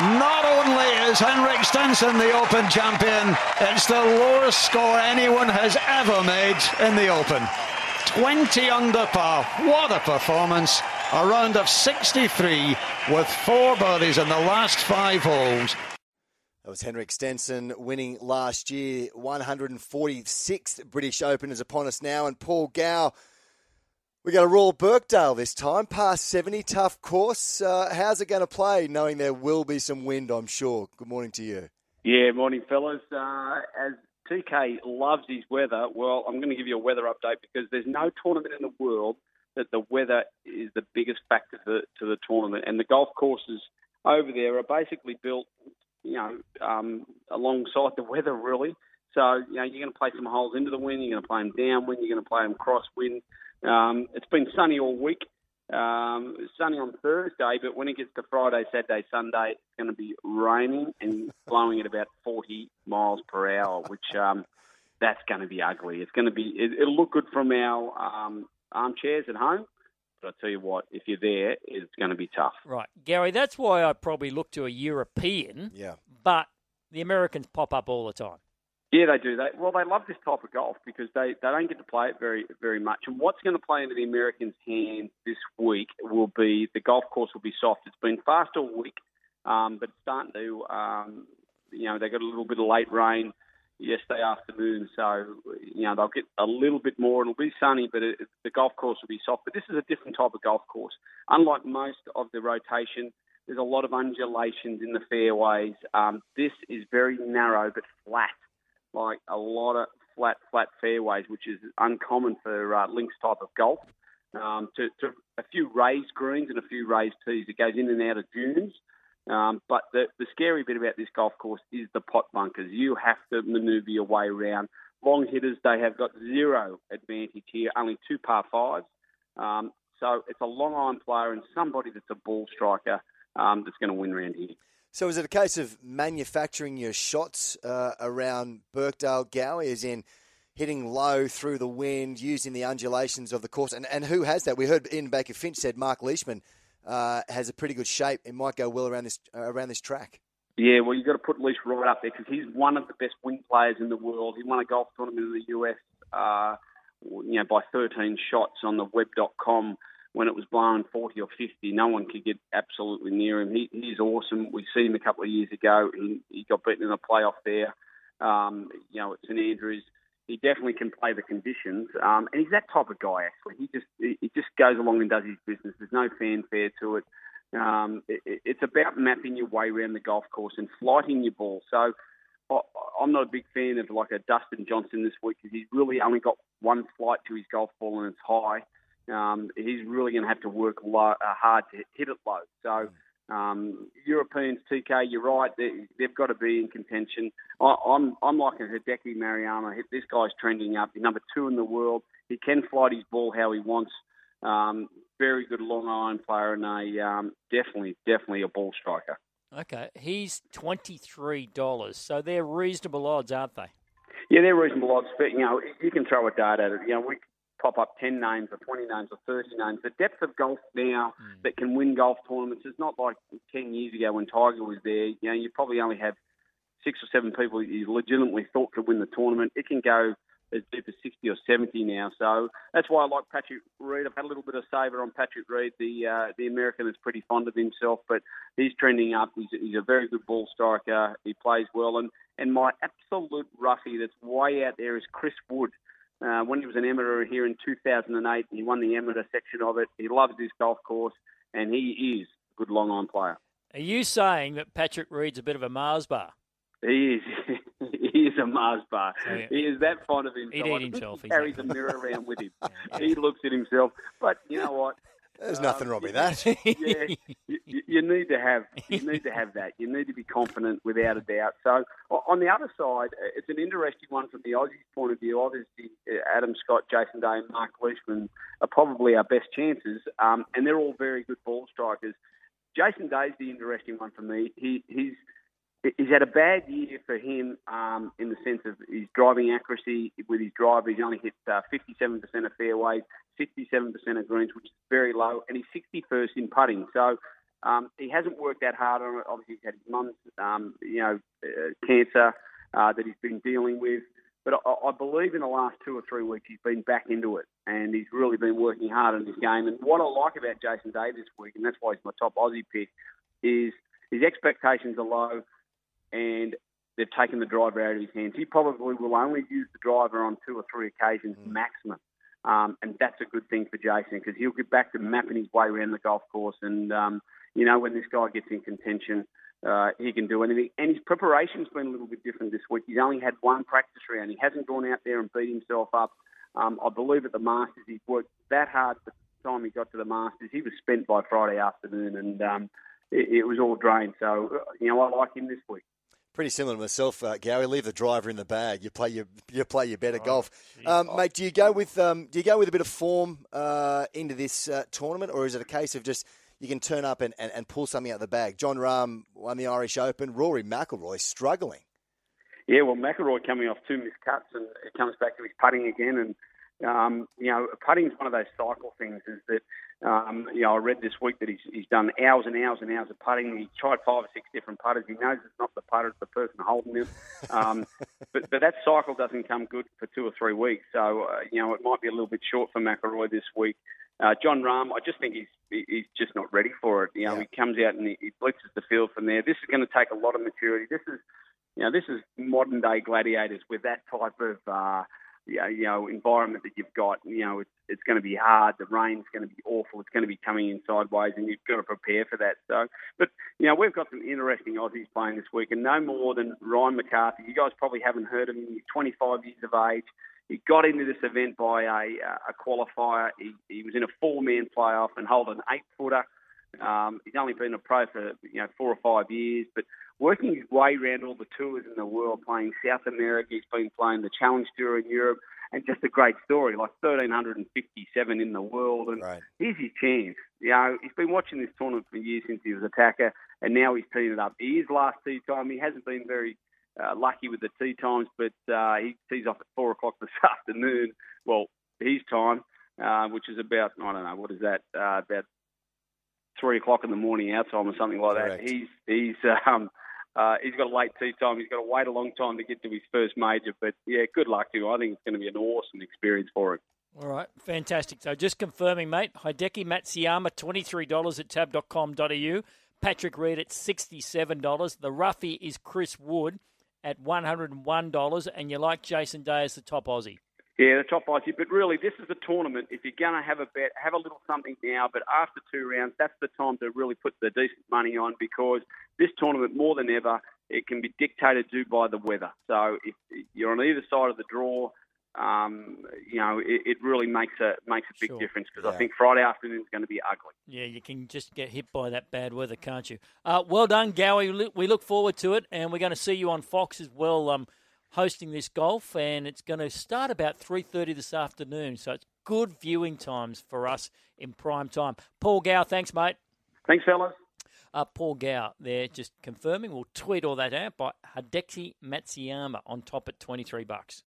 Not only is Henrik Stenson the Open champion, it's the lowest score anyone has ever made in the Open. 20 under par. What a performance. A round of 63 with 4 birdies in the last 5 holes. That was Henrik Stenson winning last year. 146th British Open is upon us now. And Paul Gow, we got a Royal Birkdale this time. Past 70, tough course. How's it going to play, knowing there will be some wind, I'm sure? Good morning to you. Yeah, morning, fellas. As TK loves his weather, well, I'm going to give you a weather update because there's no tournament in the world that the weather is the biggest factor to the tournament. And the golf courses over there are basically built, alongside the weather, really. So, you're going to play some holes into the wind, you're going to play them downwind, you're going to play them crosswind. It's been sunny all week. Sunny on Thursday, but when it gets to Friday, Saturday, Sunday, it's going to be raining and blowing at about 40 miles per hour, which that's going to be ugly. It's going to be. It'll look good from our armchairs at home, but I tell you what, if you're there, it's going to be tough. Right, Gary. That's why I probably look to a European. Yeah. But the Americans pop up all the time. Yeah, they do. They love this type of golf because they don't get to play it very, very much. And what's going to play into the Americans' hands this week will be the golf course will be soft. It's been fast all week, but it's starting to, they got a little bit of late rain yesterday afternoon. So, they'll get a little bit more. It'll be sunny, but the golf course will be soft. But this is a different type of golf course. Unlike most of the rotation, there's a lot of undulations in the fairways. This is very narrow but flat. Like a lot of flat fairways, which is uncommon for links type of golf. To a few raised greens and a few raised tees. It goes in and out of dunes. But the scary bit about this golf course is the pot bunkers. You have to manoeuvre your way around. Long hitters, they have got zero advantage here, only 2 par 5s. So it's a long iron player and somebody that's a ball striker that's going to win around here. So is it a case of manufacturing your shots around Birkdale, Gowie, as in hitting low through the wind, using the undulations of the course? And who has that? We heard Ian Baker Finch said Mark Leishman has a pretty good shape. It might go well around this track. Yeah, well, you've got to put Leish right up there because he's one of the best wind players in the world. He won a golf tournament in the US by 13 shots on the web.com. When it was blowing 40 or 50, no one could get absolutely near him. He's awesome. We see him a couple of years ago. He got beaten in a playoff there. At St Andrews, he definitely can play the conditions. And he's that type of guy. Actually, he just goes along and does his business. There's no fanfare to it. It's about mapping your way around the golf course and flighting your ball. So I'm not a big fan of like a Dustin Johnson this week because he's really only got one flight to his golf ball and it's high. He's really going to have to work hard to hit it low. So Europeans, TK, you're right. They've got to be in contention. I'm liking Hideki Matsuyama. This guy's trending up. He's number 2 in the world. He can flight his ball how he wants. Very good long iron player and definitely a ball striker. Okay, he's $23, so they're reasonable odds, aren't they? Yeah, they're reasonable odds. But you can throw a dart at it. We pop up 10 names or 20 names or 30 names. The depth of golf now that can win golf tournaments is not like 10 years ago when Tiger was there. You probably only have 6 or 7 people you legitimately thought could win the tournament. It can go as deep as 60 or 70 now. So that's why I like Patrick Reed. I've had a little bit of savour on Patrick Reed. The American is pretty fond of himself, but he's trending up. He's a very good ball striker. He plays well. And my absolute roughie that's way out there is Chris Wood. When he was an amateur here in 2008, he won the amateur section of it. He loves this golf course, and he is a good long iron player. Are you saying that Patrick Reed's a bit of a Mars bar? He is. He is a Mars bar. So, yeah. He is that fond of himself. He'd eat himself. He carries a mirror around with him. He looks at himself. But you know what? There's nothing wrong with that. Yeah, you need to have that. You need to be confident without a doubt. So on the other side, it's an interesting one from the Aussies' point of view. Obviously, Adam Scott, Jason Day, and Mark Leishman are probably our best chances, and they're all very good ball strikers. Jason Day's the interesting one for me. He's had a bad year for him in the sense of his driving accuracy with his driver. He's only hit 57% of fairways, 67% of greens, which is very low, and he's 61st in putting. So He hasn't worked that hard on it. Obviously, he's had his mum's, cancer that he's been dealing with. But I believe in the last 2 or 3 weeks he's been back into it, and he's really been working hard on his game. And what I like about Jason Day this week, and that's why he's my top Aussie pick, is his expectations are low, and they've taken the driver out of his hands. He probably will only use the driver on 2 or 3 occasions maximum. And that's a good thing for Jason, because he'll get back to mapping his way around the golf course. And, when this guy gets in contention, he can do anything. And his preparation's been a little bit different this week. He's only had 1 practice round. He hasn't gone out there and beat himself up. I believe at the Masters he's worked that hard by the time he got to the Masters. He was spent by Friday afternoon, and it was all drained. So, I like him this week. Pretty similar to myself, Gowie. Leave the driver in the bag. You play your better golf, mate. Do you go with a bit of form into this tournament, or is it a case of just you can turn up and pull something out of the bag? Jon Rahm won the Irish Open. Rory McIlroy struggling. Yeah, well, McIlroy coming off 2 missed cuts, and it comes back to his putting again. And putting is one of those cycle things. Is that I read this week that he's done hours and hours and hours of putting. He tried 5 or 6 different putters. He knows it's not the putter, it's the person holding him. But that cycle doesn't come good for 2 or 3 weeks. So it might be a little bit short for McIlroy this week. Jon Rahm, I just think he's just not ready for it. He comes out and he blitzes the field from there. This is going to take a lot of maturity. This is modern day gladiators with that type of environment that you've got. It's going to be hard. The rain's going to be awful. It's going to be coming in sideways, and you've got to prepare for that. So, but we've got some interesting Aussies playing this week, and no more than Ryan McCarthy. You guys probably haven't heard of him. He's 25 years of age. He got into this event by a qualifier. He was in a 4-man playoff and held an 8-footer. He's only been a pro for 4 or 5 years, but working his way around all the tours in the world, playing South America. He's been playing the Challenge Tour in Europe, and just a great story, like 1,357 in the world. And Here's his chance. He's been watching this tournament for years since he was attacker, and now he's teeing it up. His last tee time, he hasn't been very lucky with the tee times, but he tees off at 4 o'clock this afternoon. Well, his time, which is about, I don't know, what is that, about 3 o'clock in the morning our time or something like Correct. that. He's got a late tee time. He's got to wait a long time to get to his first major. But, good luck to him. I think it's going to be an awesome experience for him. All right, fantastic. So just confirming, mate, Hideki Matsuyama, $23 at tab.com.au. Patrick Reed at $67. The roughie is Chris Wood at $101. And you like Jason Day as the top Aussie. Yeah, the top Aussie. But really, this is a tournament. If you're going to have a bet, have a little something now. But after 2 rounds, that's the time to really put the decent money on, because this tournament, more than ever, it can be dictated to by the weather. So if you're on either side of the draw, it really makes a big difference, because I think Friday afternoon is going to be ugly. Yeah, you can just get hit by that bad weather, can't you? Well done, Gowie. We look forward to it, and we're going to see you on Fox as well, hosting this golf, and it's going to start about 3:30 this afternoon, so it's good viewing times for us in prime time. Paul Gow, thanks, mate. Thanks, fellas. Paul Gow there, just confirming. We'll tweet all that out by Hideki Matsuyama on top at $23.